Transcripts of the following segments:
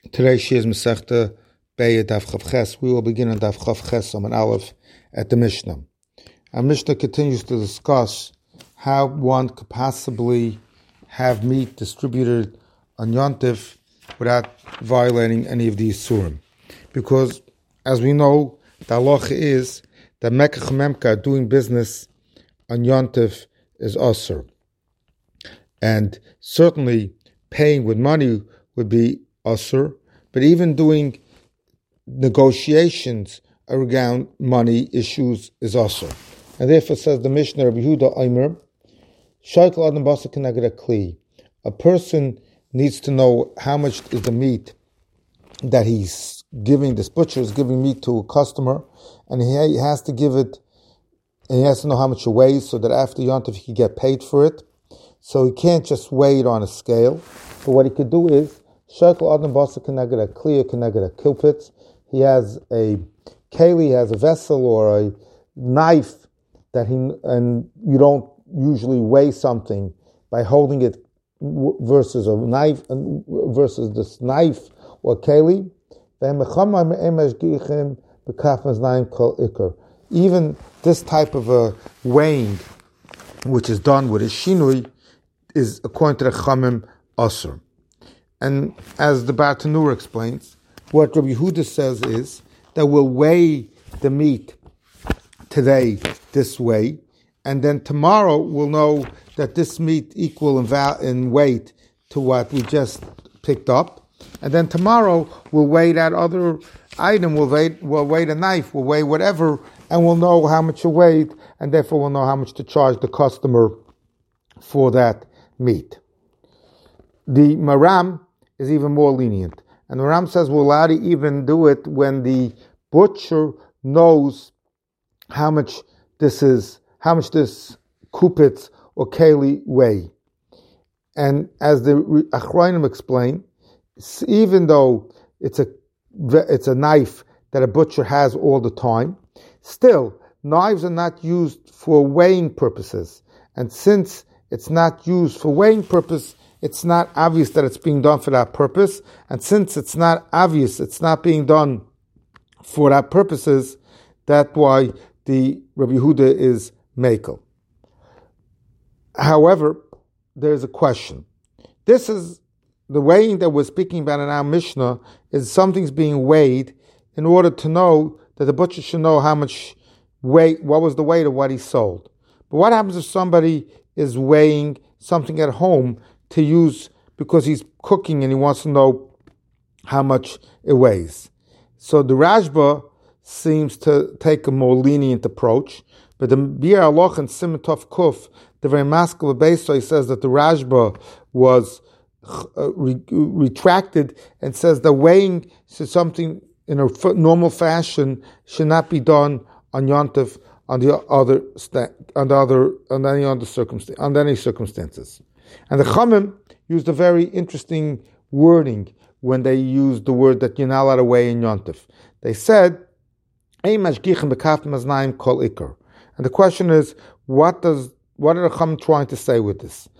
Today she is Masechta Be'eh Daf Chav Ches. We will begin on Daf Chav Ches on Aleph at the Mishnah. Our Mishnah continues to discuss how one could possibly have meat distributed on Yontif without violating any of these Surim. Because, as we know, the halacha is that Mekach Memka, doing business on Yontif, is Asur. And certainly paying with money would be Asur, but even doing negotiations around money issues is Asur. And therefore says the Mishnah, Rabbi Yehuda Aimer, Shaikel Adam Basa Keneged Kli. A person needs to know how much is the meat that he's giving, this butcher is giving meat to a customer, and he has to give it, and he has to know how much it weighs so that after Yontif he can get paid for it. So he can't just weigh it on a scale. But what he could do is, Shekel Adam Basa Keneged a Kli, Keneged a Kilpitz. He has a keli, he has a vessel or a knife and you don't usually weigh something by holding it versus a knife versus this knife or keli. Even this type of a weighing, which is done with a shinui, is according to the Chamim Asur. And as the Bartanur explains, what Rabbi Yehuda says is that we'll weigh the meat today this way, and then tomorrow we'll know that this meat equal in weight to what we just picked up, and then tomorrow we'll weigh that other item, we'll weigh the knife, we'll weigh whatever, and we'll know how much it weighed, and therefore we'll know how much to charge the customer for that meat. The Maram is even more lenient. And the Ram says we're allowed to even do it when the butcher knows how much this kupitz or keli weigh. And as the Achrayim explain, even though it's a knife that a butcher has all the time, still knives are not used for weighing purposes. And since it's not used for weighing purpose, it's not obvious that it's being done for that purpose. And since it's not obvious, it's not being done for that purposes, that's why the Rabbi Yehuda is mekel. However, there's a question. This is the weighing that we're speaking about in our Mishnah, is something's being weighed in order to know that the butcher should know how much weight, what was the weight of what he sold. But what happens if somebody is weighing something at home to use because he's cooking and he wants to know how much it weighs? So the Rashba seems to take a more lenient approach, but the Bir Aloch and Siman Tov Kuf, the very maskul Beisoy, says that the Rashba was retracted and says the weighing is something in a normal fashion should not be done on Yontif under any circumstances. And the Chamim used a very interesting wording when they used the word that you're not allowed to weigh in Yontif. They said, and the question is, what are the Chamim trying to say with this?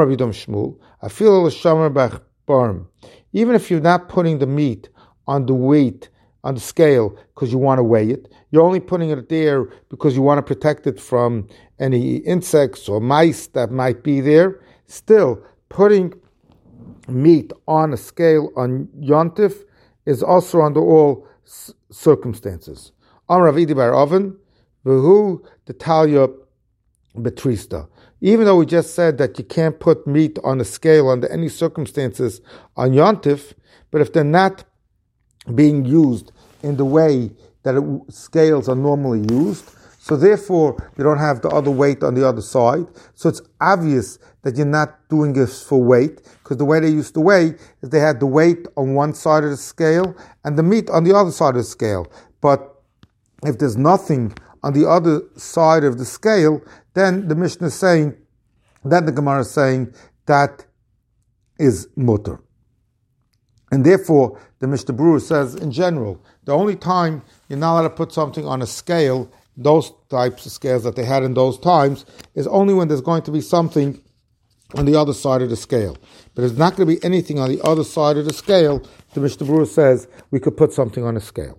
Even if you're not putting the meat on the weight, on the scale, because you want to weigh it, you're only putting it there because you want to protect it from any insects or mice that might be there. Still, putting meat on a scale on Yontif is also under all circumstances. Ravidi bar Oven, v'hu detalya betrista. Even though we just said that you can't put meat on a scale under any circumstances on Yontif, but if they're not being used in the way that scales are normally used, so therefore you don't have the other weight on the other side. So it's obvious that you're not doing this for weight, because the way they used to weigh is they had the weight on one side of the scale and the meat on the other side of the scale. But if there's nothing on the other side of the scale, then the Mishnah is saying, then the Gemara is saying, that is mutter. And therefore, the Mishnah Berurah says, in general, the only time you're not allowed to put something on a scale, those types of scales that they had in those times, is only when there's going to be something on the other side of the scale. But there's not going to be anything on the other side of the scale, the Mishnah Berurah says we could put something on a scale.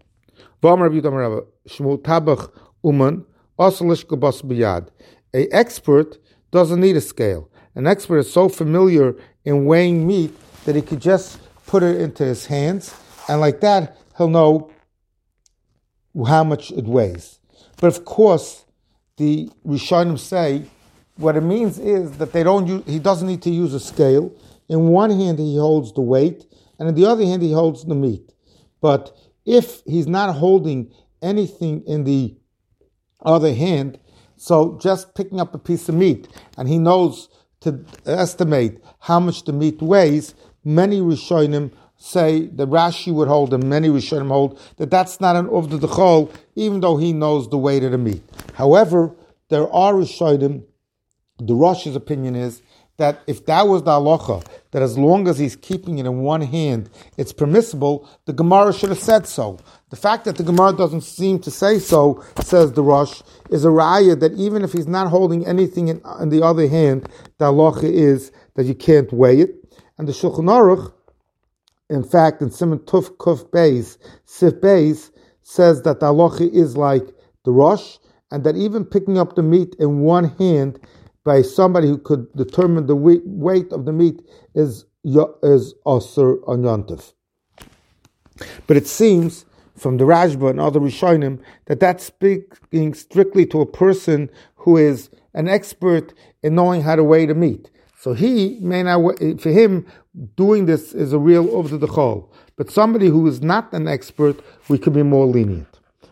A expert doesn't need a scale. An expert is so familiar in weighing meat that he could just put it into his hands, and like that, he'll know how much it weighs. But of course, the Rishonim say what it means is that he doesn't need to use a scale. In one hand, he holds the weight, and in the other hand, he holds the meat. But if he's not holding anything in the other hand, so just picking up a piece of meat, and he knows to estimate how much the meat weighs, many Rishonim say that Rashi would hold, and many Rishonim hold, that that's not an Uvda D'Chol, even though he knows the weight of the meat. However, there are Rishonim, the Rosh's opinion is that if that was the halacha, that as long as he's keeping it in one hand, it's permissible, the Gemara should have said so. The fact that the Gemara doesn't seem to say so, says the Rosh, is a raya that even if he's not holding anything in the other hand, the halacha is that you can't weigh it. And the Shulchan Aruch, in fact, in Siman Tuf Kuf Beis, Sif Beis, says that the halacha is like the Rosh, and that even picking up the meat in one hand by somebody who could determine the weight of the meat is Osir on Yontif. But it seems from the Rashba and other Rishonim that that's speaking strictly to a person who is an expert in knowing how to weigh the meat. So he may not, for him, doing this is a real Uvda D'Chol. But somebody who is not an expert, we could be more lenient.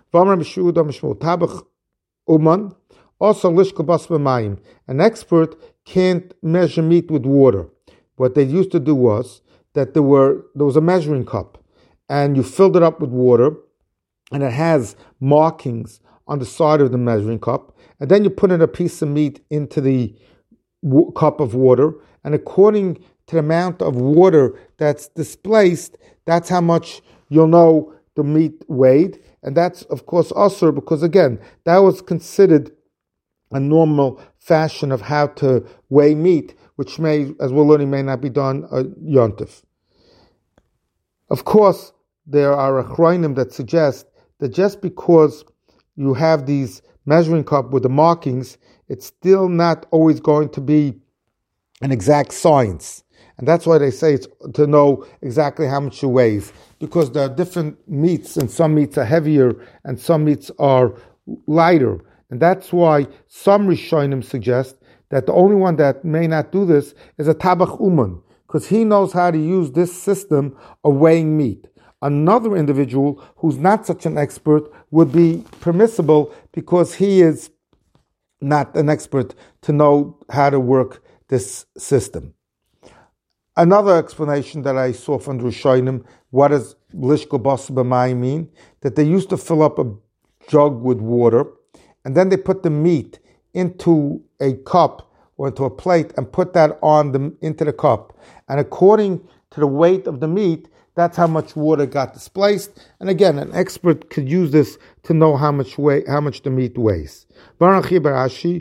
Also, an expert can't measure meat with water. What they used to do was that there was a measuring cup, and you filled it up with water, and it has markings on the side of the measuring cup, and then you put in a piece of meat into the cup of water, and according to the amount of water that's displaced, that's how much you'll know the meat weighed, and that's of course usur, because again, that was considered a normal fashion of how to weigh meat, which may, as we're learning, may not be done yontif. Of course, there are achronim that suggest that just because you have these measuring cup with the markings, it's still not always going to be an exact science. And that's why they say it's to know exactly how much it weighs, because there are different meats, and some meats are heavier and some meats are lighter. And that's why some Rishonim suggest that the only one that may not do this is a Tabach Uman, because he knows how to use this system of weighing meat. Another individual who's not such an expert would be permissible because he is not an expert to know how to work this system. Another explanation that I saw from the Rishonim, what does Lishko Bas B'Mayim mean? That they used to fill up a jug with water, and then they put the meat into a cup or into a plate and put that into the cup. And according to the weight of the meat, that's how much water got displaced. And again, an expert could use this to know how much the meat weighs. You're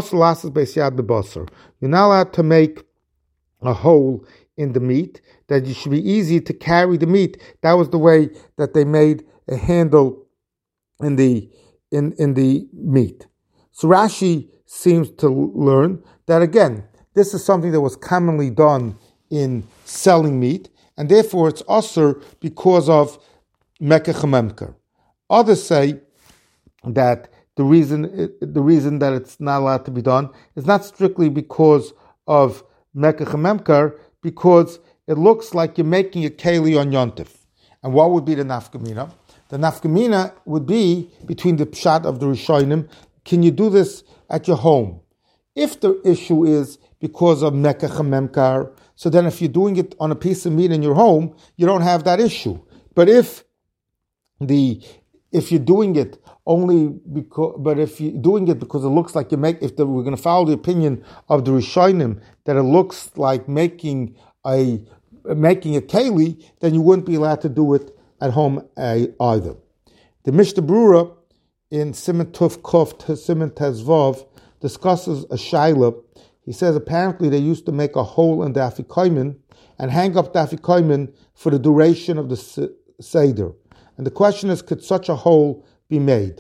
not allowed to make a hole in the meat, that it should be easy to carry the meat. That was the way that they made a handle in the meat. So Rashi seems to learn that again, this is something that was commonly done in selling meat, and therefore it's usur because of mekach hamemker. Others say that the reason that it's not allowed to be done is not strictly because of mekach hamemker, because it looks like you're making a keli on yontif. And what would be the nafkamina? The nafkamina would be between the pshat of the Rishonim. Can you do this at your home? If the issue is because of mekach hamemkar, so then if you're doing it on a piece of meat in your home, you don't have that issue. But if you're doing it because it looks like we're going to follow the opinion of the Rishonim that it looks like making a keli, then you wouldn't be allowed to do it at home either. The Mishnah Berurah in Siman Tuf Kof to Siman Tezvav discusses a shaila He says apparently they used to make a hole in the afikoimen and hang up the afikoimen for the duration of the Seder. And the question is, could such a hole be made?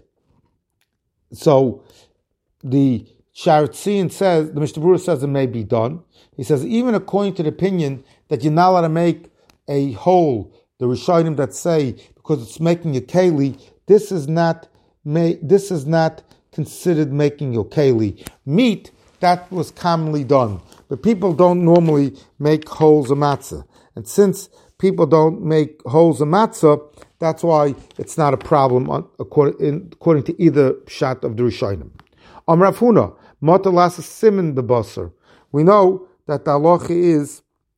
So the Sharetzian says, the Mishnah Berurah says it may be done. He says even according to the opinion that you're not allowed to make a hole, the Rishonim that say because it's making a keli, this is not considered making your keli. Meat, that was commonly done, but people don't normally make holes of matzah, and since people don't make holes of matzah, that's why it's not a problem according to either shot of the Rishonim. Rav Huna, Motalas siman b'basar. We know that the halacha is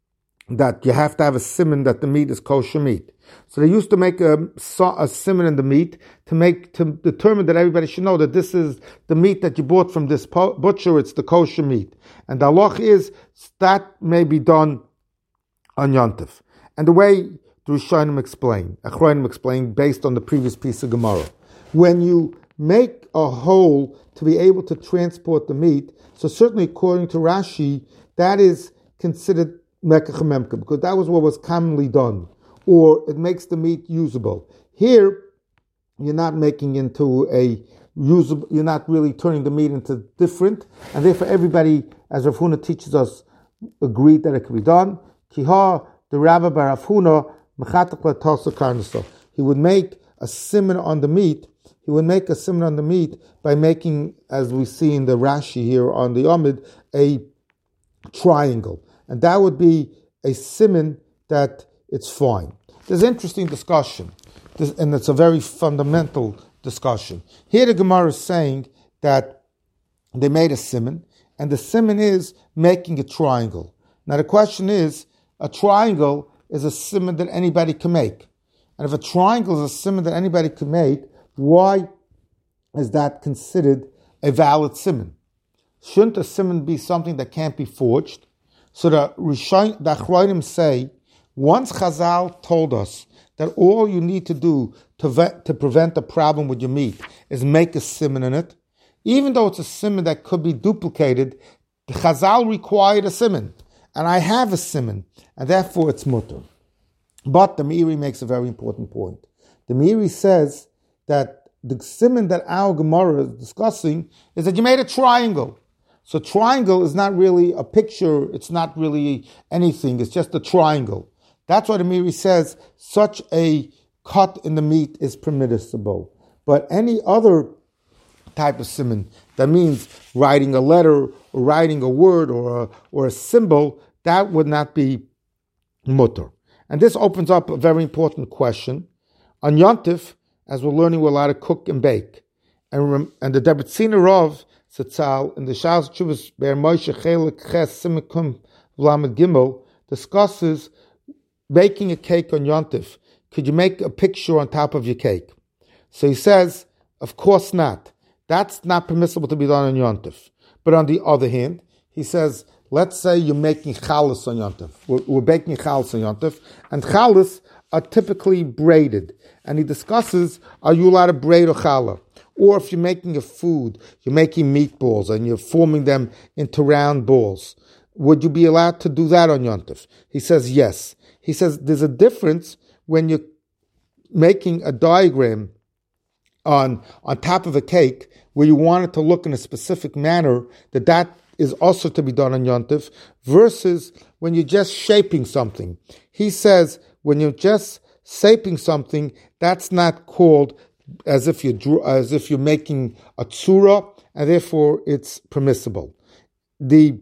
that you have to have a siman that the meat is kosher meat. So they used to make a siman in the meat to determine that everybody should know that this is the meat that you bought from this butcher. It's the kosher meat, and the halacha is that may be done on Yontif. And the way the Rishonim explain based on the previous piece of Gemara, when you make a hole to be able to transport the meat, so certainly according to Rashi, that is considered mekach memka, because that was what was commonly done, or it makes the meat usable. Here, you're not making into a usable, you're not really turning the meat into different, and therefore everybody, as Rav Huna teaches us, agreed that it could be done. Kiha, the Rabbi bar Rav Huna, mechatak l'tosa karnasa. He would make a siman on the meat. He would make a siman on the meat by making, as we see in the Rashi here on the Amid, a triangle. And that would be a siman that it's fine. There's interesting discussion, and it's a very fundamental discussion. Here the Gemara is saying that they made a siman, and the siman is making a triangle. Now the question is, a triangle is a siman that anybody can make. And if a triangle is a siman that anybody can make, why is that considered a valid siman? Shouldn't a siman be something that can't be forged? So the Achronim say, once Chazal told us that all you need to do to prevent a problem with your meat is make a siman in it, even though it's a siman that could be duplicated, the Chazal required a siman, and I have a siman, and therefore it's mutter. But the Meiri makes a very important point. The Meiri says that the siman that our Gemara is discussing is that you made a triangle. So triangle is not really a picture, it's not really anything, it's just a triangle. That's why the Meiri says such a cut in the meat is permissible. But any other type of siman, that means writing a letter or writing a word or a symbol, that would not be mutter. And this opens up a very important question. On Yontif, as we're learning, we're allowed to cook and bake. And the Debretziner Rav Zatzal in the Shas Chuvas Ber Moshe Chelik Ches Simikum Vlamed Gimel discusses baking a cake on Yontif. Could you make a picture on top of your cake? So he says, of course not. That's not permissible to be done on Yontif. But on the other hand, he says, let's say you're making challah on Yontif. We're baking challah on Yontif, and challahs are typically braided. And he discusses, are you allowed to braid a challah? Or if you're making a food, you're making meatballs and you're forming them into round balls, would you be allowed to do that on Yontif? He says yes. He says there's a difference when you're making a diagram on top of a cake where you want it to look in a specific manner, that is also to be done on Yontif, versus when you're just shaping something. He says when you're just shaping something, that's not called as if you're making a tzura, and therefore it's permissible. The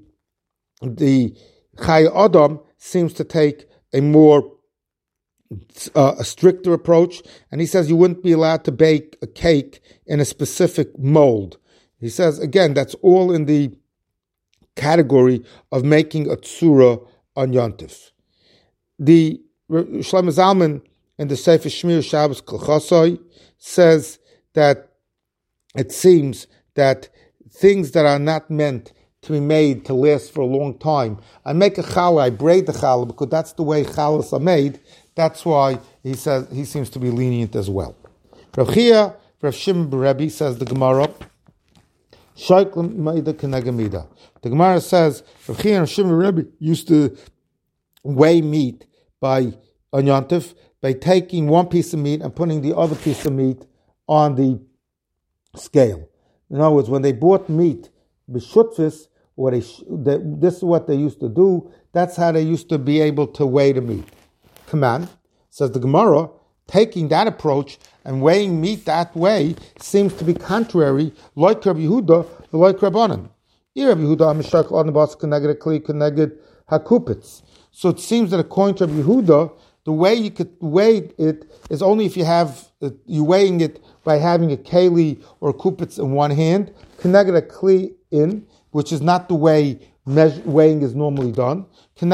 Chai Adam seems to take a more a stricter approach, and he says you wouldn't be allowed to bake a cake in a specific mold. He says, again, that's all in the category of making a tzura on Yontif. The Shlomo Zalman in the Sefer Shmir Shabbos Kolchosoi says that it seems that things that are not meant to be made to last for a long time, I make a challah, I braid the challah because that's the way challahs are made. That's why he says he seems to be lenient as well. Rav Chia, Rav Shimon Rebbe says the Gemara, Shayklim Maida Kenegamida. The Gemara says, Rav Chia and Shimon Rebbe used to weigh meat on Yontif by taking one piece of meat and putting the other piece of meat on the scale. In other words, when they bought meat, b'shutfis, this is what they used to do. That's how they used to be able to weigh the meat. Command, says the Gemara, taking that approach and weighing meat that way seems to be contrary, like Rabbi Yehuda, like Rabbanan. Rabbi Yehuda, Mishach, Adnabas, Keneged, Kli, Keneged, Hakupitz. So it seems that according to Rabbi Yehuda, the way you could weigh it is only if you're weighing it by having a keli or a kupitz in one hand, Keneged a Kli in, which is not the way weighing is normally done.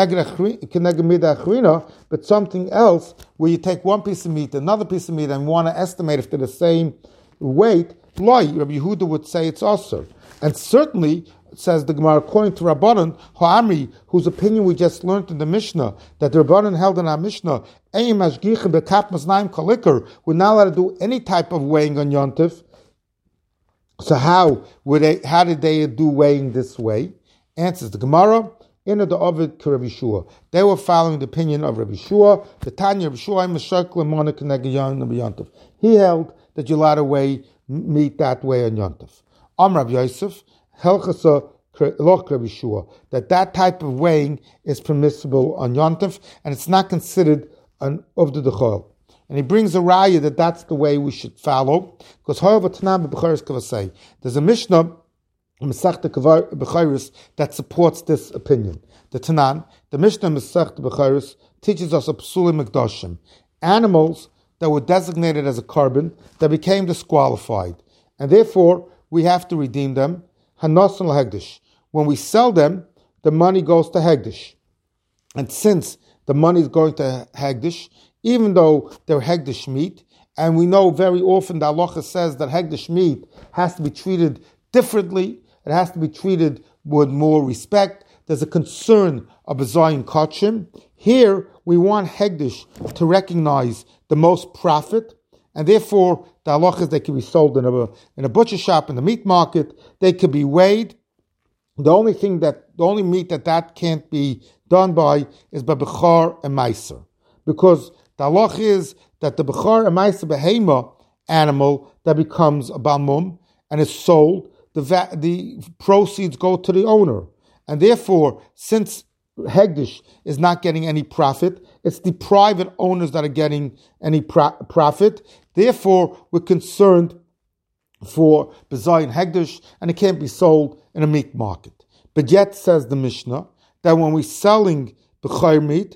But something else where you take one piece of meat, another piece of meat, and want to estimate if they're the same weight. Rabbi Yehuda would say it's also. And certainly, says the Gemara, according to Rabbanan, Ha'amri, whose opinion we just learned in the Mishnah, that the Rabbanan held in our Mishnah, we're not allowed to do any type of weighing on Yontif. So how did they do weighing this way? Answers the Gemara, in the Ovid to Rabbi Shua. They were following the opinion of Rabbi Shua. The Tanya Rabbi Shua, he held that you're allowed to weigh meat that way on Yontif. Rabbi Yosef, Rabbi Shua, that type of weighing is permissible on Yontif, and it's not considered an Uvda Dechol. And he brings a raya that that's the way we should follow, because there's a Mishnah Masechta Bechayros that supports this opinion. The Tanan, the Mishnah Masechta Bechayros, teaches us a Psulim Mikdashim, animals that were designated as a carbon that became disqualified, and therefore we have to redeem them. Hanasan l'Hegdish. When we sell them, the money goes to Hegdish, and since the money is going to Hegdish, even though they're Hegdish meat, and we know very often the halacha says that Hegdish meat has to be treated differently. It has to be treated with more respect. There's a concern of a Zion Kachim. Here, we want Hegdish to recognize the most profit, and therefore, the halachas, they can be sold in a butcher shop, in the meat market. They could be weighed. The only meat that can't be done by is by Bechar and Meiser. Because the halach is that the Bechar and Meiser behema animal that becomes a balmum and is sold, the proceeds go to the owner. And therefore, since Hegdish is not getting any profit, it's the private owners that are getting any profit. Therefore, we're concerned for Bezayin Hegdish, and it can't be sold in a meat market. But yet, says the Mishnah, that when we're selling Bechar meat,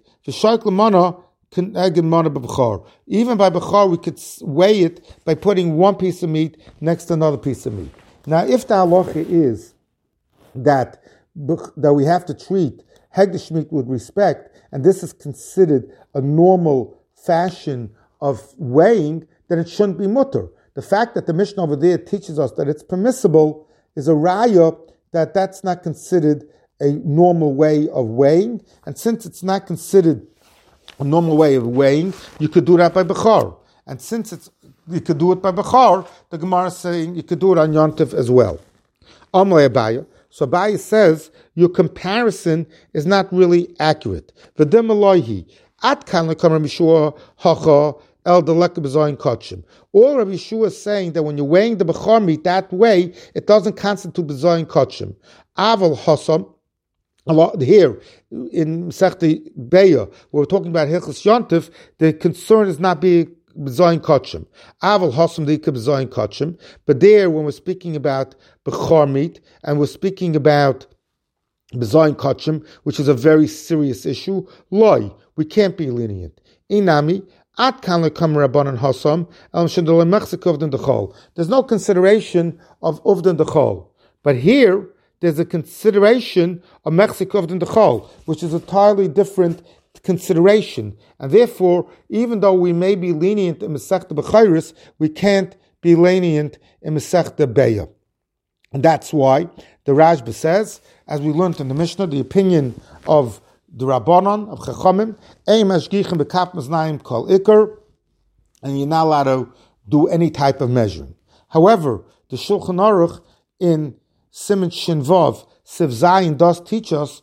even by Bechar, we could weigh it by putting one piece of meat next to another piece of meat. Now, if the halacha is that we have to treat Hegdish meat with respect, and this is considered a normal fashion of weighing, then it shouldn't be mutter. The fact that the Mishnah over there teaches us that it's permissible is a raya that that's not considered a normal way of weighing, and since it's not considered a normal way of weighing, you could do that by Bechar. And since you could do it by Bechar, the Gemara is saying you could do it on Yontif as well. Amle Abaya. So Abaya says your comparison is not really accurate. V'dim Elohi. At kan lekam Rabbi Shua hacha el delek b'zayin kachim. All Rabbi Shua is saying that when you're weighing the Bechar meat that way, it doesn't constitute b'zayin kachim. Aval hasam. Here in Masechta Beya, where we're talking about Hilchos Yontif, the concern is not being B'zayin Kachim. Aval Hasam Dika B'zayin Kachim. But there, when we're speaking about Bechar meat, and we're speaking about B'zayin Kachim, which is a very serious issue, loy, we can't be lenient. Inami, at kan lekam Rabbanan Hasam, el shadol mechzik uvden dechol. There's no consideration of uvden dechol. But here, there's a consideration of mechzik uvden dechol, which is a entirely different consideration, and therefore, even though we may be lenient in Masechta Bechayros, we can't be lenient in Masechta Beya. And that's why the Rashba says, as we learned in the Mishnah, the opinion of the Rabbanon, of Chachamim, Ein mashgichim b'kaf maznayim kol ikar, and you're not allowed to do any type of measuring. However, the Shulchan Aruch in Siman Shin Vav, Siv Zayin does teach us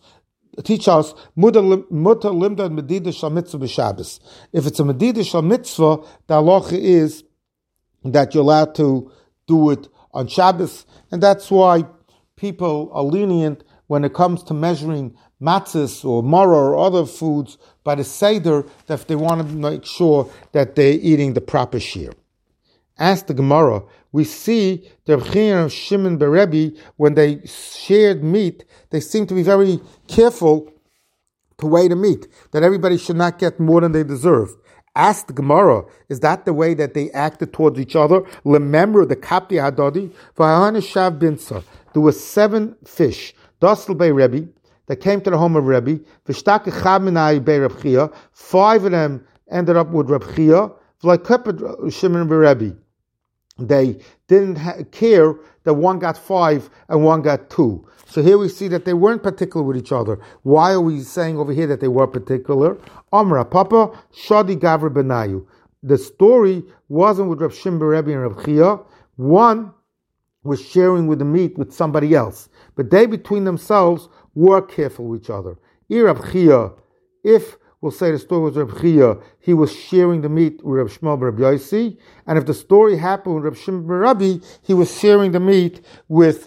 mutter limdad medida shal mitzvah b'Shabbos. If it's a medida shal mitzvah, the halacha is that you're allowed to do it on Shabbos, and that's why people are lenient when it comes to measuring matzahs or maror or other foods by the seder, that if they want to make sure that they're eating the proper shear. As the Gemara, we see the Reb Chia and Shimon ben Rebbe, when they shared meat, they seem to be very careful to weigh the meat, that everybody should not get more than they deserve. Ask the Gemara, is that the way that they acted towards each other? Remember the Kapti Hadadi, V'ha'anishav binsa. There were 7 fish, Dasl bei Rebbe, that came to the home of Rebbe, V'shtake Chaminai bei Reb Chia, 5 of them ended up with Reb Chia, V'la'kepet Shimon ben Rebbe. They didn't care that one got 5 and one got 2. So here we see that they weren't particular with each other. Why are we saying over here that they were particular? Amra Papa Shadi Gavra Benayu. The story wasn't with Reb Shimon ben Rebbe and Reb Chia. One was sharing with the meat with somebody else, but they between themselves were careful with each other. Reb Chia, if we'll say the story was Reb Chia, he was sharing the meat with Reb Shmuel ben Reb Yossi, and if the story happened with Reb Shimon ben Rebbe, he was sharing the meat with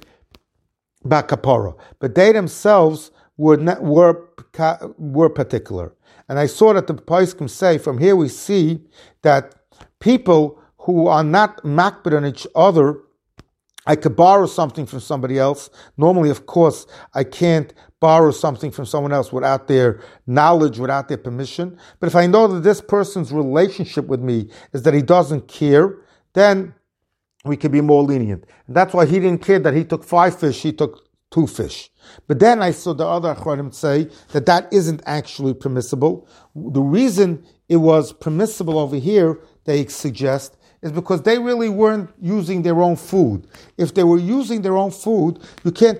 Bakapara. But they themselves were particular. And I saw that the Poskim say, from here we see that people who are not makbid on each other, I could borrow something from somebody else. Normally, of course, I can't borrow something from someone else without their knowledge, without their permission. But if I know that this person's relationship with me is that he doesn't care, then we can be more lenient. And that's why he didn't care that he took 5 fish, he took 2 fish. But then I saw the other Achronim say that that isn't actually permissible. The reason it was permissible over here, they suggest, is because they really weren't using their own food. If they were using their own food, you can't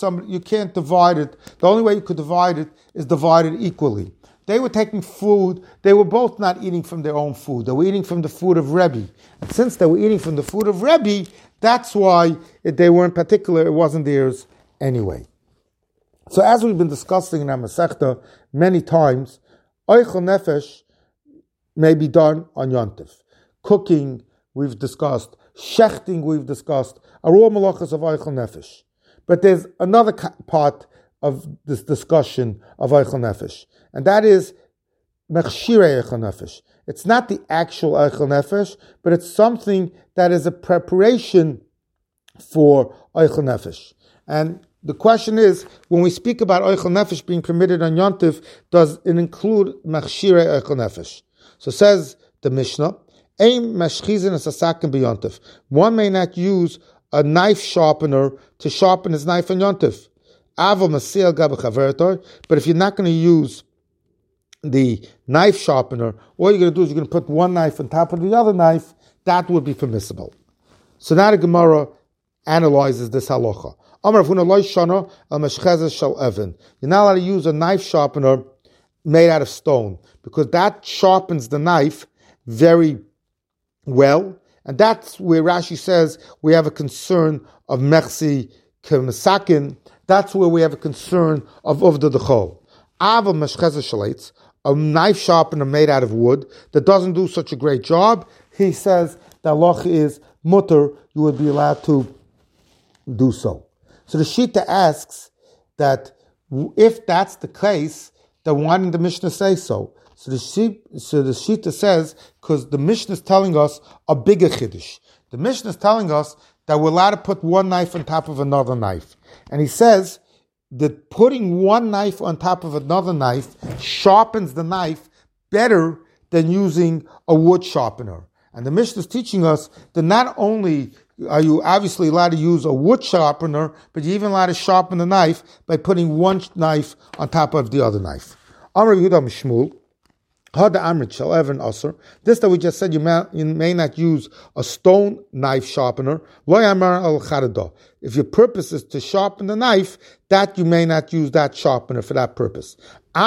divide it. The only way you could divide it is divide it equally. They were taking food, they were both not eating from their own food. They were eating from the food of Rebbe. And since they were eating from the food of Rebbe, that's why they weren't particular, it wasn't theirs anyway. So as we've been discussing in our Masechta many times, Oichel Nefesh may be done on Yontif. Cooking, we've discussed. Shechting, we've discussed. Are all malachas of Oichel Nefesh. But there's another part of this discussion of Oichel Nefesh, and that is Mechshirei Oichel Nefesh. It's not the actual Oichel Nefesh, but it's something that is a preparation for Oichel Nefesh. And the question is, when we speak about Oichel Nefesh being permitted on Yontif, does it include Mechshirei Oichel Nefesh? So says the Mishnah, one may not use a knife sharpener to sharpen his knife on Yontif. But if you're not going to use the knife sharpener, all you're going to do is you're going to put one knife on top of the other knife, that would be permissible. So now the Gemara analyzes this halacha. You're not allowed to use a knife sharpener made out of stone, because that sharpens the knife very well, and that's where Rashi says we have a concern of mechsi k'mesakin. That's where we have a concern of uvda d'chol. Ava meshcheza shalates, a knife sharpener made out of wood that doesn't do such a great job. He says the halacha is mutter, you would be allowed to do so. So the Shita asks that if that's the case, then why didn't the Mishnah say so? So the Shita says, because the Mishnah is telling us a bigger chiddush. The Mishnah is telling us that we're allowed to put one knife on top of another knife. And he says that putting one knife on top of another knife sharpens the knife better than using a wood sharpener. And the Mishnah is teaching us that not only are you obviously allowed to use a wood sharpener, but you're even allowed to sharpen the knife by putting one knife on top of the other knife. Amar Yehuda Mishmul, this that we just said, you may not use a stone knife sharpener. If your purpose is to sharpen the knife, that you may not use that sharpener for that purpose.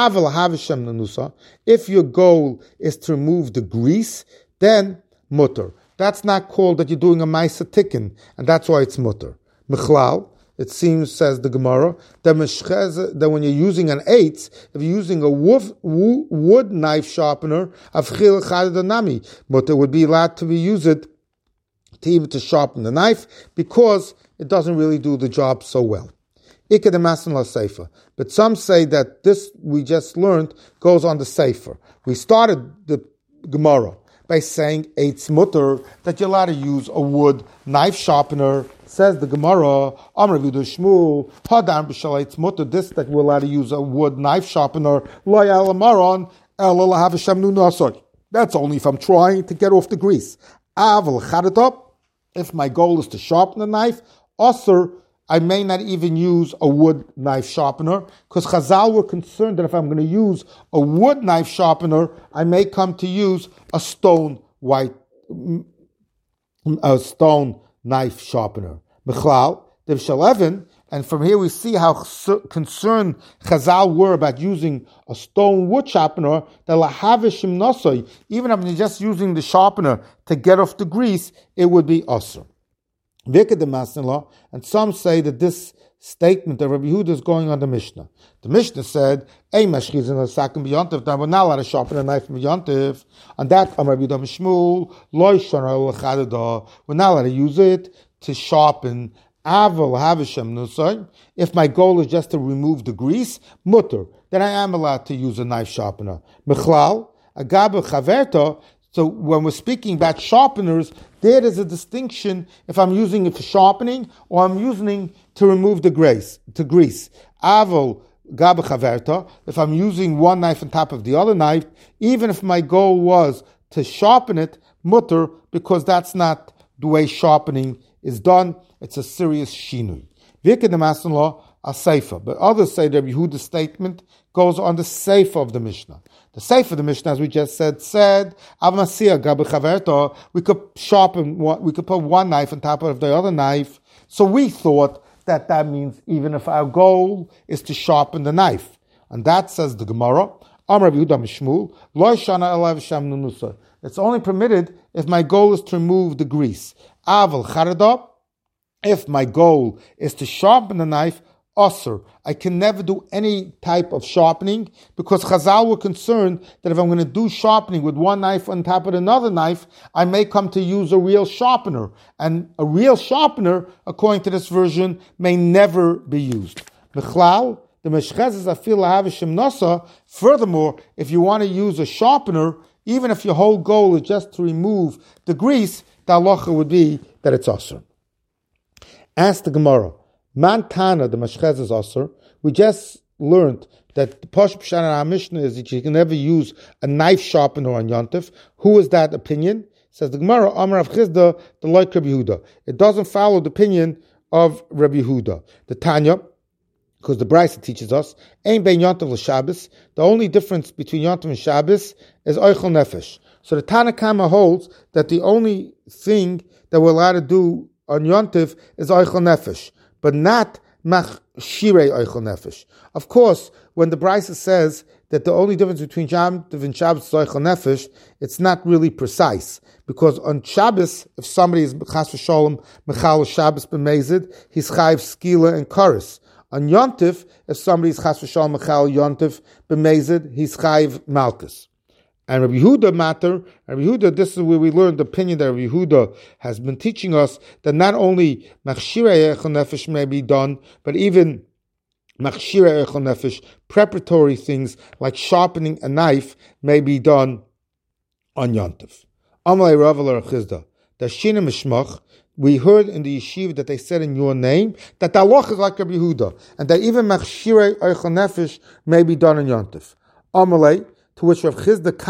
If your goal is to remove the grease, then mutter. That's not called that you're doing a ma'aser tikkun, and that's why it's mutter. Michlal, it seems, says the Gemara, that when you're using an eitz, if you're using a wood knife sharpener, but it would be allowed to be used to sharpen the knife because it doesn't really do the job so well. But some say that this we just learned goes on the sefer. We started the Gemara by saying eitz mutter, that you're allowed to use a wood knife sharpener. Says the Gemara, Amar Vidu Shmuel, Hadam b'shal eitz mutter, this that we're allowed to use a wood knife sharpener, lo ya'al amaron, ela lahav Hashem nu nasor. That's only if I'm trying to get off the grease. Aval chadatop, if my goal is to sharpen the knife, asur, I may not even use a wood knife sharpener, because Chazal were concerned that if I'm going to use a wood knife sharpener, I may come to use a stone knife sharpener. Mechlal, Dev Shalevin, and from here we see how concerned Chazal were about using a stone wood sharpener, that lahavishim nosoi, even if I'm just using the sharpener to get off the grease, it would be asur. And some say that this statement of Rabbi Yehuda is going on the Mishnah. The Mishnah said, we're not allowed to sharpen a knife in Yontif. And that, we're not allowed to use it to sharpen. If my goal is just to remove the grease, mutter, then I am allowed to use a knife sharpener. So when we're speaking about sharpeners, there is a distinction if I'm using it for sharpening or I'm using it to remove the grease. Aval gabe chaverta, if I'm using one knife on top of the other knife, even if my goal was to sharpen it, mutter, because that's not the way sharpening is done. It's a serious shinui. V'iked the Master Law a seifa, but others say that Yehuda's statement goes on the seifa of the Mishnah. The seifa of the Mishnah, as we just said, Avmasia gabe chaverta, we could put one knife on top of the other knife. So we thought that means even if our goal is to sharpen the knife. And that says the Gemara, Amar Yehuda Mishmul, Lo shana elav sham nunusa. It's only permitted if my goal is to remove the grease. Aval charada, if my goal is to sharpen the knife, asur, I can never do any type of sharpening, because Chazal were concerned that if I'm going to do sharpening with one knife on top of another knife, I may come to use a real sharpener. And a real sharpener, according to this version, may never be used. Mechlal, the meshchezes afil lahavishim nasa. Furthermore, if you want to use a sharpener, even if your whole goal is just to remove the grease, the halacha would be that it's asur. Ask the Gemara, Mantana, the mashchez is asur. We just learned that the Posh Pshan in our Mishnah is that you can never use a knife sharpener on Yontif. Who is that opinion? Says the Gemara, Amar of Chizda, the like Rabbi Yehuda. It doesn't follow the opinion of Rabbi Yehuda. The Tanya, because the Brisa teaches us, Ein bein Yontif l'Shabbos. The only difference between Yontif and Shabbos is Oichel Nefesh. So the Tana Kama holds that the only thing that we're allowed to do on Yontif is Oichel Nefesh, but not Machshirei Oichel Nefesh. Of course, when the Brisa says that the only difference between Yontif and Shabbos is Oichel Nefesh, it's not really precise. Because on Shabbos, if somebody is Chas v'Sholem Mechal Shabbos b'Mezid, he's Chayiv Skila and Karis. On Yontif, if somebody is Chas v'Sholem Mechal Yontif b'Mezid, he's Chayiv Malkus. And Rabbi Yehuda, this is where we learned the opinion that Rabbi Yehuda has been teaching us, that not only Machshirei Oichel Nefesh may be done, but even Machshirei Oichel Nefesh, preparatory things like sharpening a knife, may be done on Yontif. Amalei Rav Chizda, the Shina Mishmach, we heard in the yeshiva that they said in your name that the halacha is like Rabbi Yehuda, and that even Machshirei Oichel Nefesh may be done on Yontif. Amalei, to which Rav Chizda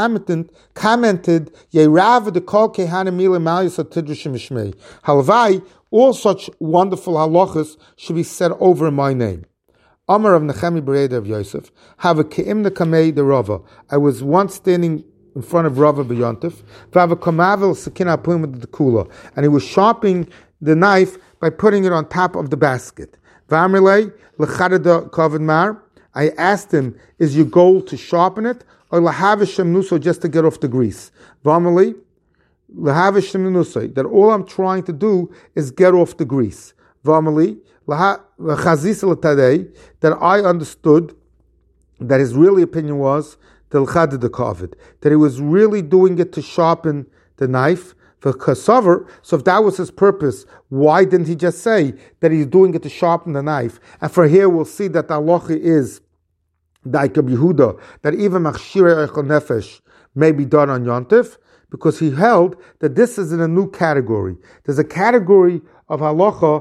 commented, Yeirav the kol kehanim mila malyus atidrushim mishmei. Halavai, all such wonderful halachas should be said over in my name. Amar of Nechemi Bereda of Yosef, have a keimna kamei de Rava. I was once standing in front of Rava b'Yontif, v'ave kamavel sakina apum with the kula, and he was sharpening the knife by putting it on top of the basket. V'amirlei lechadada kavod mar. I asked him, is your goal to sharpen it, or lahavish nuso, just to get off the grease? V'amirlei lahavish nuso, that all I'm trying to do is get off the grease. V'amali that I understood that his really opinion was that he was really doing it to sharpen the knife for kasavar. So if that was his purpose, why didn't he just say that he's doing it to sharpen the knife? And for here we'll see that the halacha is Daika Yehuda, that even machshirei eichel nefesh may be done on Yontif, because he held that this is in a new category. There's a category of halacha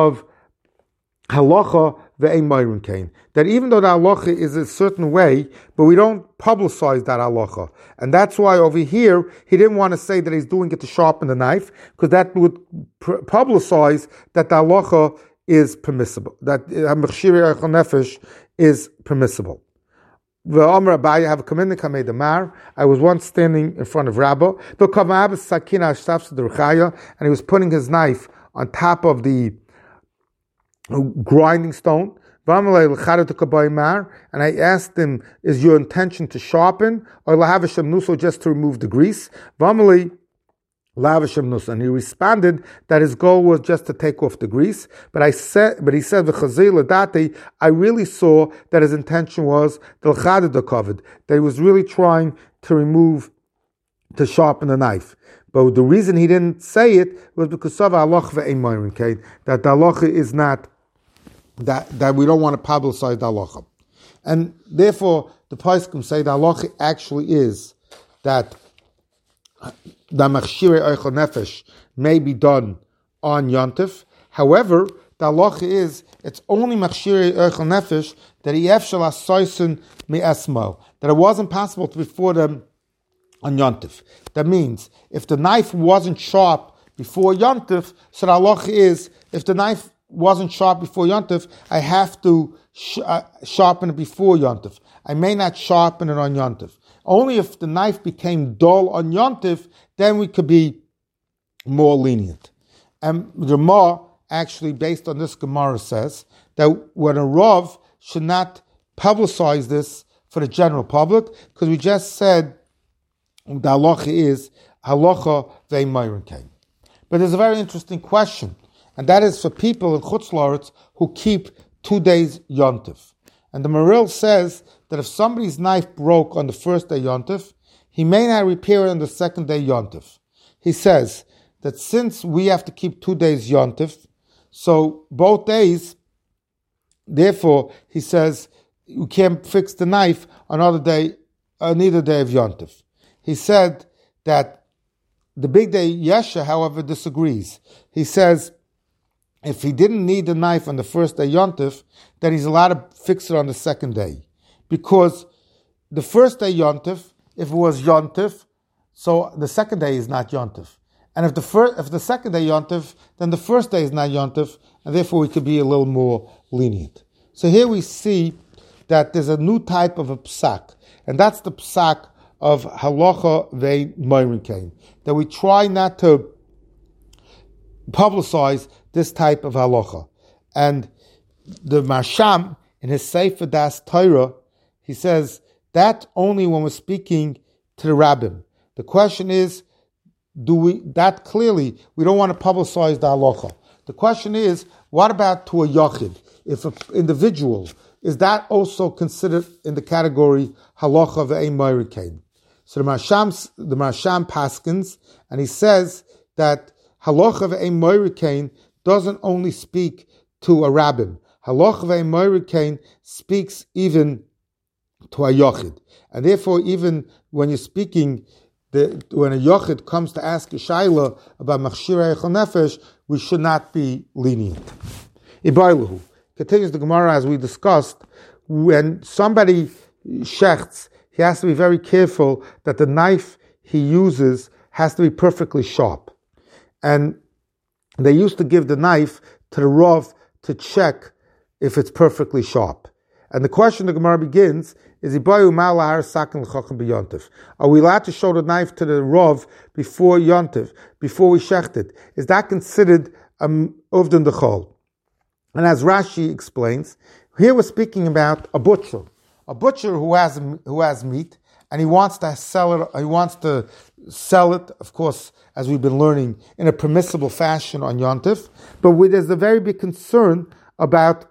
ve'ein mayrin kain, that even though the halacha is a certain way, but we don't publicize that halacha. And that's why over here, he didn't want to say that he's doing it to sharpen the knife, because that would publicize that the halacha is permissible, that machshirei eichel nefesh is permissible. I was once standing in front of Rabbi, and he was putting his knife on top of the grinding stone. And I asked him, is your intention to sharpen or just to remove the grease? And he responded that his goal was just to take off the grease. But he said, I really saw that his intention was that he was really trying to sharpen the knife. But the reason he didn't say it was because of halacha ve'ein mayrin kain, that the halacha is not, that we don't want to publicize the halacha. And therefore, the poskim say the halacha actually is that the machshirei eichel nefesh may be done on Yontif. However, the halacha is it's only machshirei eichel nefesh that yefshel asoysun mi'esmo, that it wasn't possible to before them on Yontif. That means if the knife wasn't sharp before Yontif, so the halacha is if the knife wasn't sharp before Yontif, I have to sharpen it before Yontif. I may not sharpen it on Yontif. Only if the knife became dull on Yontif, then we could be more lenient. And the Gemara, actually based on this Gemara, says that when a Rav should not publicize this for the general public, because we just said the halacha is halacha ve'ein mayrin kain. But there's a very interesting question, and that is for people in Chutz La'aretz who keep 2 days Yontif. And the Maril says that if somebody's knife broke on the first day Yontif, he may not repair it on the second day Yontif. He says that since we have to keep 2 days Yontif, so both days, therefore, he says, you can't fix the knife on either day of Yontif. He said that the big day Yesha, however, disagrees. He says if he didn't need the knife on the first day Yontif, then he's allowed to fix it on the second day. Because the first day Yontif, if it was Yontif, so the second day is not Yontif. And if the second day Yontif, then the first day is not Yontif, and therefore we could be a little more lenient. So here we see that there's a new type of a psak, and that's the psak of halacha ve'ein mayrin kain, that we try not to publicize this type of halacha. And the Marsham, in his Sefer Das Torah, he says that only when we're speaking to the rabbim. The question is, we don't want to publicize the halacha. The question is, what about to a yachid? If an individual, is that also considered in the category halacha ve'ein mayrin kain? So the Marsham paskins, and he says that halacha ve'ein mayrin kain doesn't only speak to a rabbin. Halacha ve'ein mayrin kain speaks even to a yochid. And therefore, even when you're speaking, when a yochid comes to ask a shaila about machshirei eichel nefesh, we should not be lenient. Ibailuhu continues the Gemara as we discussed. When somebody shechts, he has to be very careful that the knife he uses has to be perfectly sharp. And they used to give the knife to the Rav to check if it's perfectly sharp. And the question the Gemara begins is, are we allowed to show the knife to the Rav before Yontif, before we shecht it? Is that considered uvdin dechol? And as Rashi explains, here we're speaking about a butcher who has meat, and he wants to sell it, he wants to sell it, of course, as we've been learning, in a permissible fashion on Yontif, but there's a very big concern about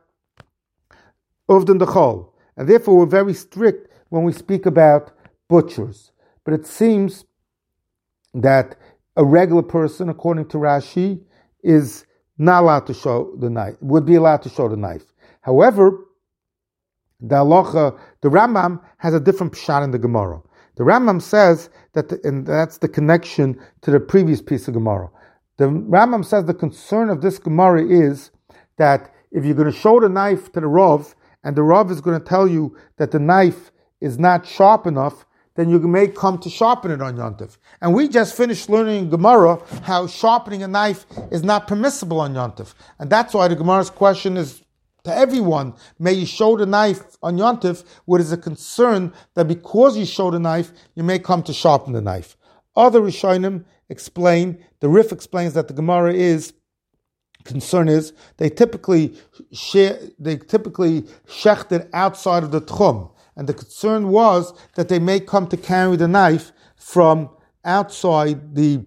Uvdin Dechol, and therefore we're very strict when we speak about butchers. But it seems that a regular person, according to Rashi, is not allowed to show the knife, would be allowed to show the knife. However, the halacha, the Rambam has a different pshat in the Gemara. The Rambam says that, and that's the connection to the previous piece of Gemara. The Rambam says the concern of this Gemara is that if you're going to show the knife to the Rav, and the Rav is going to tell you that the knife is not sharp enough, then you may come to sharpen it on Yontif. And we just finished learning in Gemara how sharpening a knife is not permissible on Yontif. And that's why the Gemara's question is to everyone, may you show the knife on Yontif, where there's a concern that because you show the knife, you may come to sharpen the knife. Other Rishonim explain, the Rif explains that the Gemara concern is, they typically shecht it outside of the tchum. And the concern was that they may come to carry the knife from outside the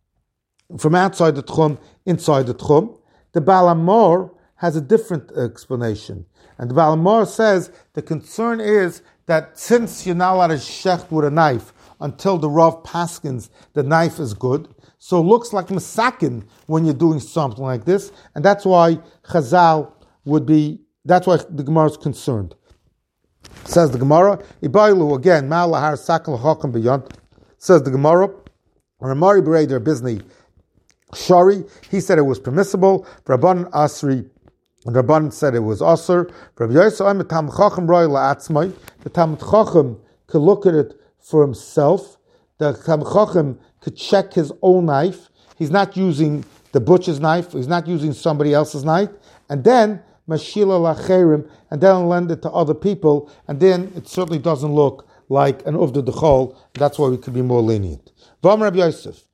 tchum, inside the tchum. The Baal Hamor has a different explanation. And the Baal Hamor says the concern is that since you're not allowed to shecht with a knife until the Rav paskins, the knife is good. So it looks like masakin when you're doing something like this. And that's why Chazal that's why the Gemara is concerned. Says the Gemara, Ibailu again, Ma'alahar Sakal Chacham B'yont. Says the Gemara, Ramari Bereder Bizni Shari, he said it was permissible. Rabban Asri, and Rabban said it was Asr. Rabbi Yosef, the Talmud Chacham Roy La'atzmai, the Talmud Chacham could look at it for himself. The Talmud Chacham could check his own knife. He's not using the butcher's knife. He's not using somebody else's knife. And then Mashila Lacherim, and then lend it to other people, and then it certainly doesn't look like an Uvda Dechol. That's why we could be more lenient. Vam Rabbi Yosef,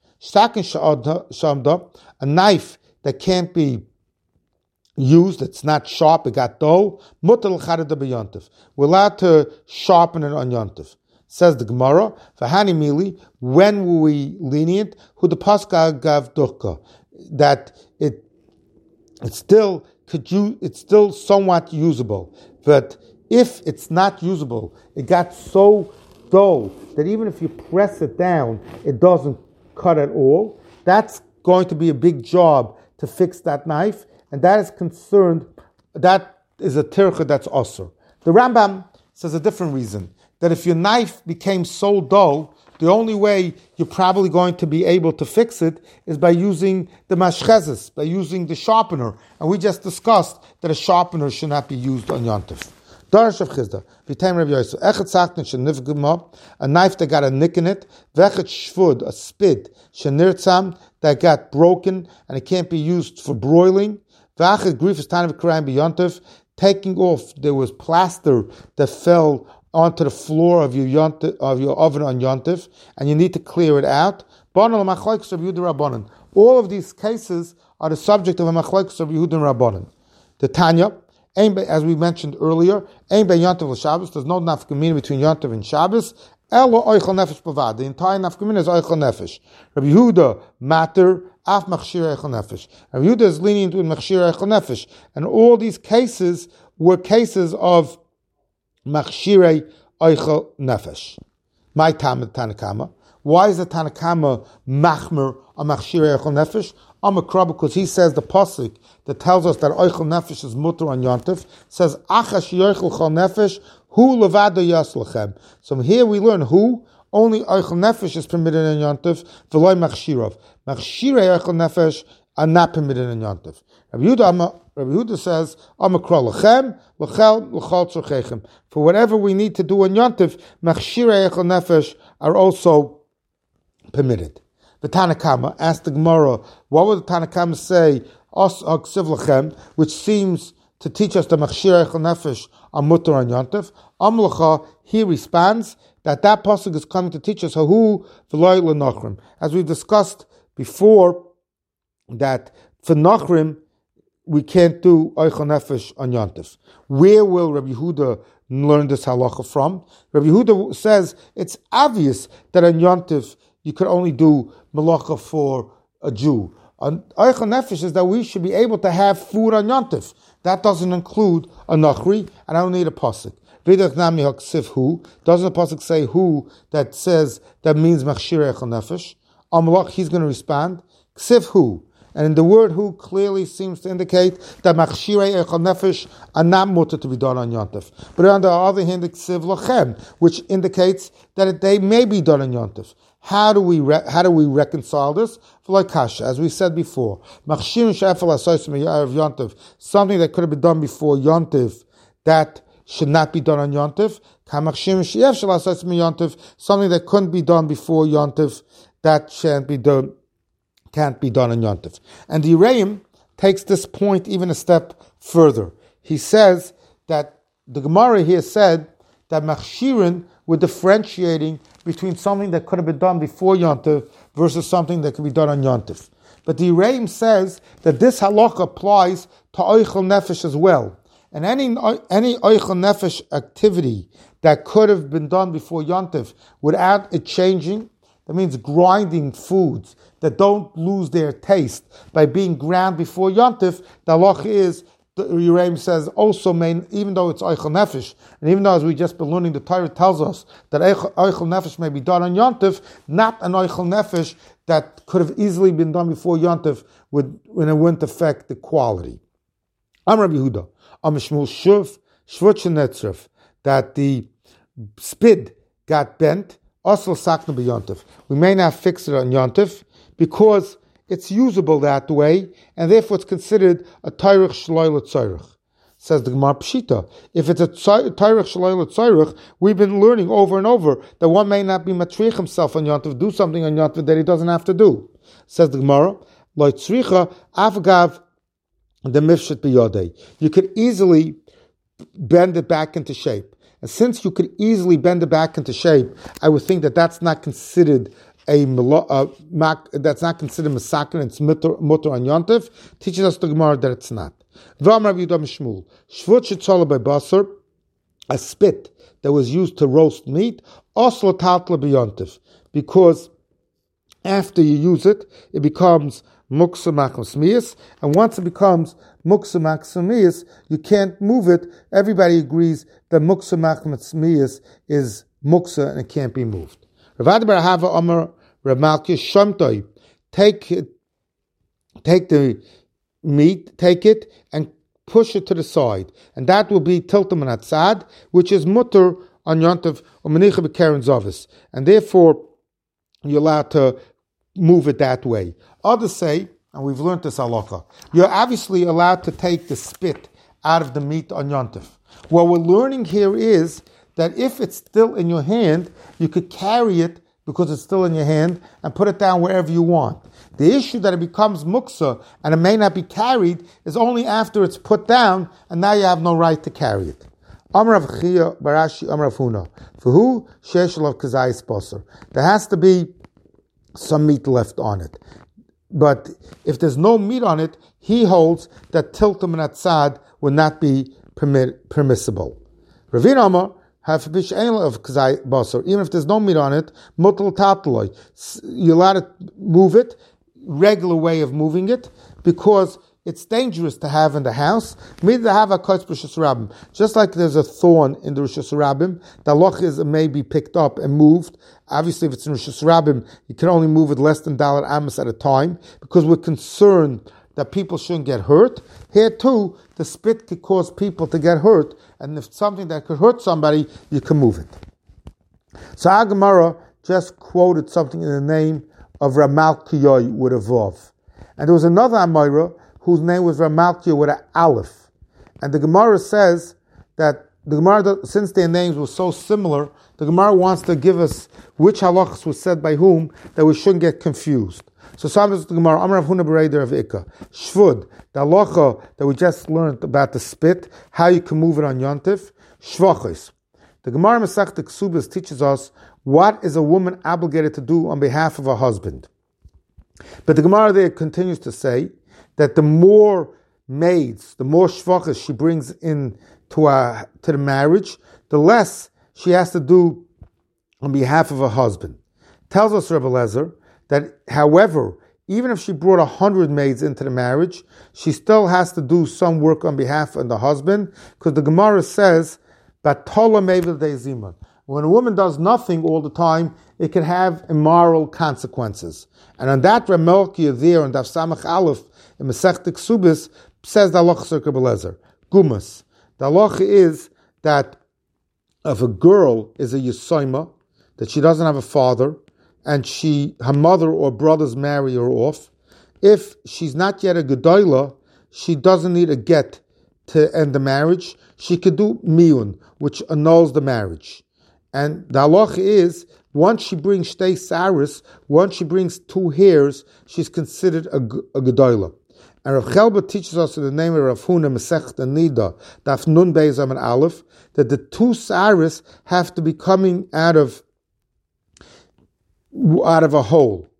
a knife that can't be used, it's not sharp, it got dull, mutal charada b'yontif. We're allowed to sharpen it on yontif. Says the Gemara, Vahani Mili, when were we lenient? Who the Pascha gav durka, that it's still somewhat usable. But if it's not usable, it got so dull that even if you press it down, it doesn't cut at all. That's going to be a big job to fix that knife, and that is a tircha that's osur. The Rambam says a different reason, that if your knife became so dull, the only way you're probably going to be able to fix it is by using the mashchezes, by using the sharpener. And we just discussed that a sharpener should not be used on Yontif. Darash of Chizda, V'tem Rabbi Yosef, Echet Sachtin Shenivgima, a knife that got a nick in it, V'echet Shvud, a spit, Shenirtzam, that got broken, and it can't be used for broiling, V'achet Grifus Tanav Karayim B'Yontif, taking off, there was plaster that fell onto the floor of your oven on Yontif, and you need to clear it out. All of these cases are the subject of a machlokes of Yehuda and Rabbanan. The Tanya, as we mentioned earlier, there's no nafkamina between Yontif and Shabbos. The entire nafkamina is oichel nefesh. Rabbi Yehuda matter af machshir oichel nefesh. Rabbi Yehuda is lenient with machshir oichel nefesh, and all these cases were cases of machshirei oichel nefesh. My Tanakama. Why is the Tanakama machmer on machshirei oichel nefesh? Amakra, because he says the pasuk that tells us that oichel nefesh is mutter on Yontif says achash yoichel chol nefesh hu levado yaslachem. So here we learn who only oichel nefesh is permitted in Yontif, v'loy machshirav. Machshirei oichel nefesh are not permitted in Yontif. Rabbi Yehuda says, Amakra lachem, lachel, lachal tzorchechem. For whatever we need to do in Yontif, machshirei oichel nefesh are also permitted. The Tanakama asked the Gemara, what would the Tanakama say, Os aksiv lachem, which seems to teach us the machshirei oichel nefesh are mutter on Yontif. Amlacha, he responds that pasuk is coming to teach us hahu v'loy lenachrim. As we discussed before, that for nachrim we can't do oichel nefesh on Yontif. Where will Rabbi Yehuda learn this halacha from? Rabbi Yehuda says it's obvious that on Yontif you could only do malacha for a Jew. Eichel Nefesh is that we should be able to have food on Yontif. That doesn't include a Nachri, and I don't need a pasuk. Doesn't the pasuk say who that says that means Machshir Eichel Nefesh? Amalach, he's going to respond, Ksiv who. And the word who clearly seems to indicate that Machshirei Eichel Nefesh are not mutter to be done on Yontif. But on the other hand, Ksiv Lachem, which indicates that they may be done on Yontif. How do we reconcile this? Like Kasha, as we said before, Machshir Shefel Asois Me'yav Yontif, something that could have been done before Yontif, that should not be done on Yontif. Kamachshir She'ef Shel Asois Me'yontif, something that couldn't be done before Yontif, that can't be done on Yontif. And the Yereim takes this point even a step further. He says that the Gemara here said that Machshirin were differentiating between something that could have been done before Yontif versus something that could be done on Yontif. But the Yereim says that this halacha applies to Eichel Nefesh as well. And any Eichel Nefesh activity that could have been done before Yontif without it changing, that means grinding foods that don't lose their taste by being ground before Yontif, the halacha is, the Yereim says, also even though it's Eichel Nefesh, and even though as we just been learning, the Torah tells us that Eichel Nefesh may be done on Yontif, not an Eichel Nefesh that could have easily been done before Yontif when it wouldn't affect the quality. Am Rabbi Yehuda, Am Shmuel Shuv, Shvut that the spid got bent, also sakna b'Yontif. We may not fix it on Yontif because it's usable that way, and therefore it's considered a Tairich Shaloi L'Tzairich. Says the Gemara Pshita. If it's a Tairich Shaloi L'Tzairich, we've been learning over and over that one may not be matriach himself on Yontif, do something on Yontif that he doesn't have to do. Says the Gemara, Lo Tzricha Afgav the Mifshet B'Yodei. You could easily bend it back into shape. And since you could easily bend it back into shape, I would think that that's not considered that's not considered masakin, it's mutter on Yontif. Teaches us the Gemara that it's not. A spit that was used to roast meat, also tatla b'Yontif, because after you use it, it becomes muksa machmas, and once it becomes muksa machmas, you can't move it. Everybody agrees that muksa machmas is muksa and it can't be moved. Ravad bar Hava Omer Rav Malkiah Shomtoi, take the meat, take it and push it to the side, and that will be tiltum and atzad, which is mutter on Yontif or menicha b'keren zavis, and therefore you're allowed to move it that way. Others say, and we've learned this halacha, you're obviously allowed to take the spit out of the meat on Yontif. What we're learning here is that if it's still in your hand, you could carry it because it's still in your hand and put it down wherever you want. The issue that it becomes muksa and it may not be carried is only after it's put down, and now you have no right to carry it. Amar Rav Chia Barashi Amar Rav Huna, for who shesh lav kazayis basar, there has to be some meat left on it. But if there's no meat on it, he holds that tiltum and atzad would not be permissible. Ravina Amar have fish of kazai basar, even if there's no meat on it, mutal tatloi, you're allowed to move it, regular way of moving it, because it's dangerous to have in the house. Just like there's a thorn in the Rosh Hashanah, the loch may be picked up and moved. Obviously, if it's in Rosh Hashanah, you can only move it less than Dalet Amos at a time, because we're concerned that people shouldn't get hurt. Here too, the spit could cause people to get hurt, and if it's something that could hurt somebody, you can move it. So Agamara just quoted something in the name of Ramalkiah with a Vav. And there was another Amira whose name was Ramalkiah with an Aleph. And the Gemara says that the Gemara, since their names were so similar, the Gemara wants to give us which halachas was said by whom, that we shouldn't get confused. So Sabbas the Gemara, Amar Rav Huna Bereder of Ikka, Shvud, the halacha that we just learned about the spit, how you can move it on Yontif, Shvachis. The Gemara Masech Ksubas teaches us what is a woman obligated to do on behalf of her husband. But the Gemara there continues to say that the more maids, the more shvachas she brings in to the marriage, the less she has to do on behalf of her husband. Tells us Rebbe Lezer that, however, even if she brought 100 maids into the marriage, she still has to do some work on behalf of the husband, because the Gemara says, Batola Mevil de Ziman. When a woman does nothing all the time, it can have immoral consequences. And on that Ramelkia there in Daf Samach Aleph in Masechta Ksubis says the halacha of Rebbe Lezer, Gumas. The halacha is that if a girl is a Yisoima, that she doesn't have a father, and her mother or brothers marry her off, if she's not yet a Gedola, she doesn't need a get to end the marriage. She could do miyun, which annuls the marriage. And the halacha is, once she brings shtei saris, once she brings 2 hairs, she's considered a Gedola. And Rav Chelba teaches us in the name of Rav Huna Masechta Nida, Daf Nun Beis Amud Aleph, that the 2 saris have to be coming out of a hole.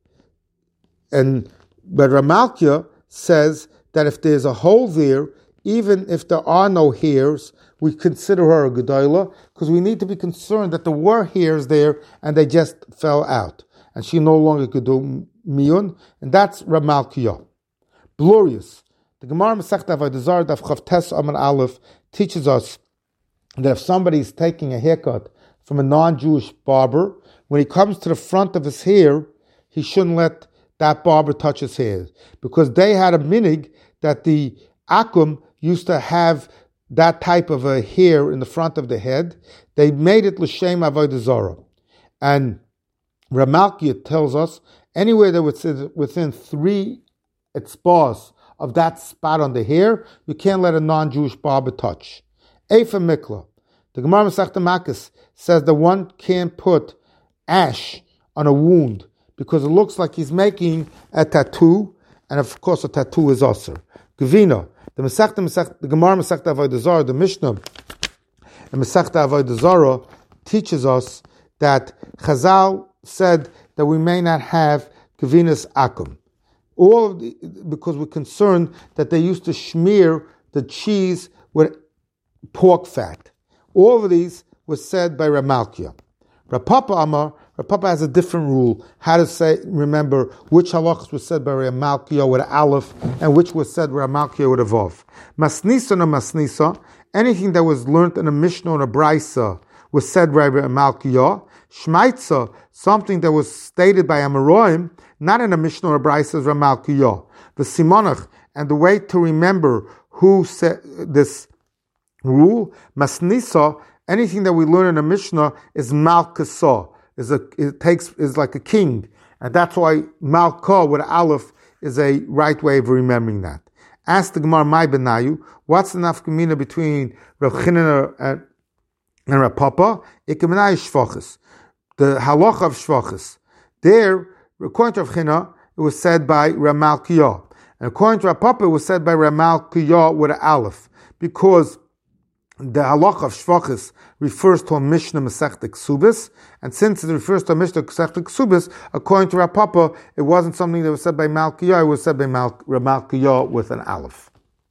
But Ramalkia says that if there's a hole there, even if there are no hairs, we consider her a Gedola, because we need to be concerned that there were hairs there and they just fell out. And she no longer could do miyun, and that's Ramalkia. Glorious. The Gemara Masechta Avodah Zarah Daf Chavtes Amud Aleph teaches us that if somebody is taking a haircut from a non-Jewish barber, when he comes to the front of his hair, he shouldn't let that barber touch his hair, because they had a minig that the Akum used to have that type of a hair in the front of the head. They made it l'shem avodah zarah. And Ramalkia tells us, anywhere that was within 3 etzbahs of that spot on the hair, you can't let a non-Jewish barber touch. Eifa Mikla. The Gemara Masechta Makos says that one can't put ash on a wound because it looks like he's making a tattoo, and of course a tattoo is aser. Gevina. The Gemara Masechta Avodah Zarah, the Mishnah in Masechta Avodah Zarah teaches us that Chazal said that we may not have Gevinas Akum. Because we're concerned that they used to smear the cheese with pork fat. All of these was said by Ramalkia. Rapapa Amar, Rapapa has a different rule, how to remember which halachas was said by Ramalkia with Aleph and which was said by Ramalkia with a Vav. Masnisa no Masnisa, anything that was learned in a Mishnah or a Braisa was said by Ramalkia. Shmaitza, something that was stated by Amoraim, not in a Mishnah or a Braisa, is Ramalkia. The Simonach, and the way to remember who said this rule, Masnisa, anything that we learn in a Mishnah is Malkasa, is like a king, and that's why Malka with Aleph is a right way of remembering that. Ask the Gemara, my benayu, what's the nafkamina between Rav Chinna and Rav Papa? Ikemenai shvachas, the halacha of shvachas. There, according to Rav Chinna, it was said by Ramalkia, and according to Rav Papa, it was said by Ramalkia with Aleph, because the halacha of shvachas refers to a Mishnah Masechta Ksubis, and since it refers to a Mishnah Masechta Ksubis, according to Rav Papa, it wasn't something that was said by Malkiah, it was said by Ramalkiah with an Aleph.